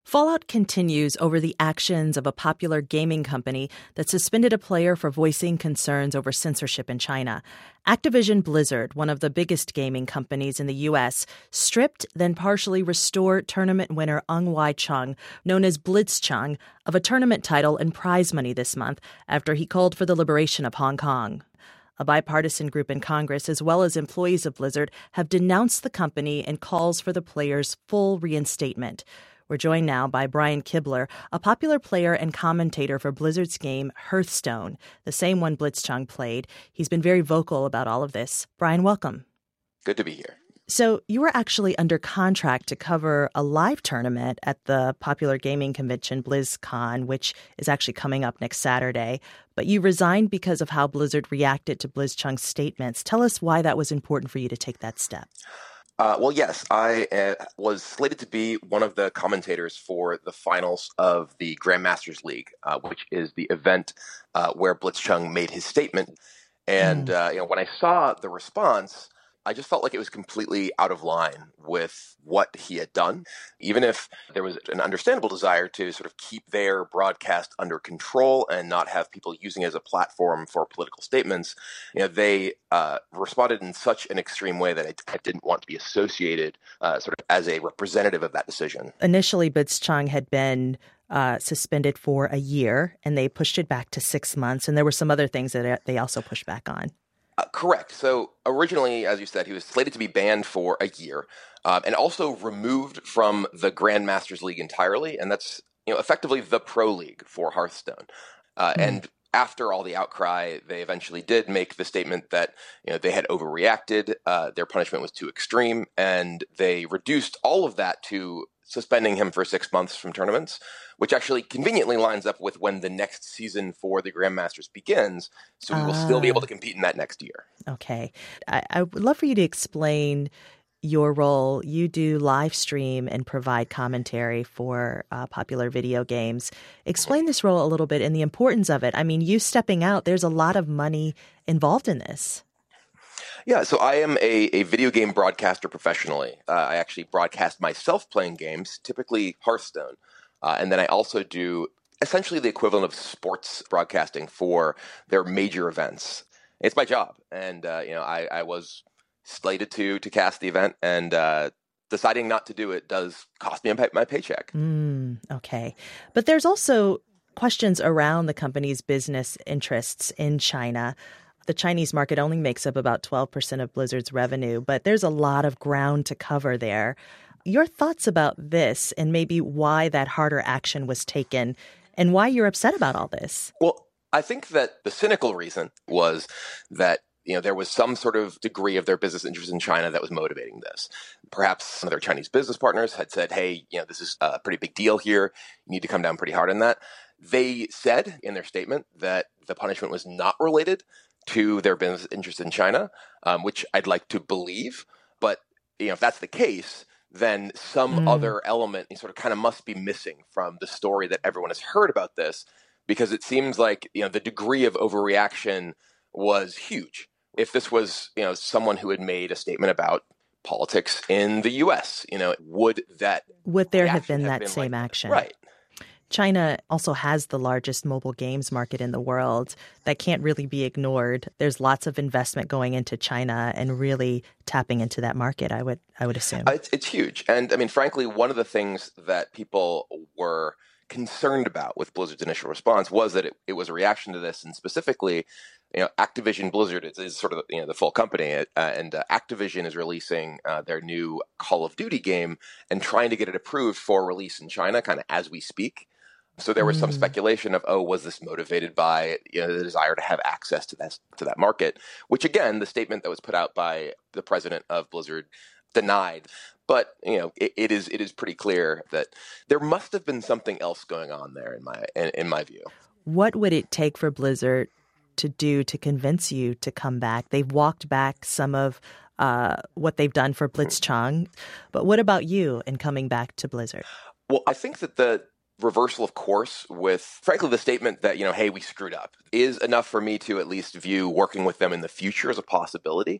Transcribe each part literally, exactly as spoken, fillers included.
Fallout continues over the actions of a popular gaming company that suspended a player for voicing concerns over censorship in China. Activision Blizzard, one of the biggest gaming companies in the U S, stripped, then partially restored tournament winner Eng-Wai Chung, known as Blitzchung, of a tournament title and prize money this month after he called for the liberation of Hong Kong. A bipartisan group in Congress, as well as employees of Blizzard, have denounced the company and calls for the player's full reinstatement. We're joined now by Brian Kibler, a popular player and commentator for Blizzard's game Hearthstone, the same one Blitzchung played. He's been very vocal about all of this. Brian, welcome. Good to be here. So you were actually under contract to cover a live tournament at the popular gaming convention BlizzCon, which is actually coming up next Saturday. But you resigned because of how Blizzard reacted to Blitzchung's statements. Tell us why that was important for you to take that step. Uh, well, yes, I uh, was slated to be one of the commentators for the finals of the Grandmasters League, uh, which is the event uh, where Blitzchung made his statement. And mm. uh, you know, when I saw the response, I just felt like it was completely out of line with what he had done. Even if there was an understandable desire to sort of keep their broadcast under control and not have people using it as a platform for political statements, you know, they uh, responded in such an extreme way that I, I didn't want to be associated uh, sort of as a representative of that decision. Initially, Blitzchung had been uh, suspended for a year, and they pushed it back to six months. And there were some other things that they also pushed back on. Uh, correct. So originally, as you said, he was slated to be banned for a year um, and also removed from the Grandmasters League entirely. And that's, you know, effectively the pro league for Hearthstone. Uh, mm. And after all the outcry, they eventually did make the statement that, you know, they had overreacted. Uh, their punishment was too extreme, and they reduced all of that to suspending him for six months from tournaments, which actually conveniently lines up with when the next season for the Grandmasters begins. So we will uh, still be able to compete in that next year. Okay. I, I would love for you to explain your role. You do live stream and provide commentary for uh, popular video games. Explain this role a little bit and the importance of it. I mean, you stepping out, there's a lot of money involved in this. Yeah, so I am a, a video game broadcaster professionally. Uh, I actually broadcast myself playing games, typically Hearthstone. Uh, and then I also do essentially the equivalent of sports broadcasting for their major events. It's my job. And, uh, you know, I, I was slated to to cast the event, and uh, deciding not to do it does cost me my paycheck. Mm, okay. But there's also questions around the company's business interests in China. The Chinese market only makes up about twelve percent of Blizzard's revenue, but there's a lot of ground to cover there. Your thoughts about this and maybe why that harder action was taken and why you're upset about all this? Well, I think that the cynical reason was that, you know, there was some sort of degree of their business interest in China that was motivating this. Perhaps some of their Chinese business partners had said, hey, you know, this is a pretty big deal here. You need to come down pretty hard on that. They said in their statement that the punishment was not related to their business interest in China, um, which I'd like to believe. But, you know, if that's the case, then some mm. other element sort of kind of must be missing from the story that everyone has heard about this, because it seems like, you know, the degree of overreaction was huge. If this was, you know, someone who had made a statement about politics in the U S, you know, would that would there have been have that been same like action? Right. China also has the largest mobile games market in the world. That can't really be ignored. There's lots of investment going into China and really tapping into that market, I would I would assume. Uh, it's, it's huge. And I mean, frankly, one of the things that people were concerned about with Blizzard's initial response was that it, it was a reaction to this, and specifically, you know, Activision Blizzard is, is sort of, you know, the full company, uh, and uh, Activision is releasing uh, their new Call of Duty game and trying to get it approved for release in China, kind of as we speak. So there was some speculation of, oh, was this motivated by, you know, the desire to have access to that to that market? Which, again, the statement that was put out by the president of Blizzard denied. But, you know, it, it is it is pretty clear that there must have been something else going on there, in my in, in my view. What would it take for Blizzard to do to convince you to come back? They've walked back some of uh, what they've done for Blitzchung. But what about you in coming back to Blizzard? Well, I think that the reversal of course with, frankly, the statement that, you know, hey, we screwed up is enough for me to at least view working with them in the future as a possibility.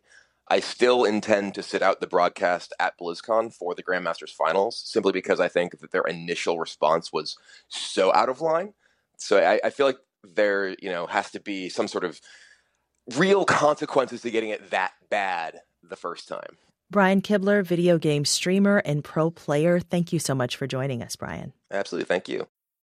I still intend to sit out the broadcast at BlizzCon for the Grandmasters Finals, simply because I think that their initial response was so out of line. So I, I feel like there, you know, has to be some sort of real consequences to getting it that bad the first time. Brian Kibler, video game streamer and pro player. Thank you so much for joining us, Brian. Absolutely. Thank you.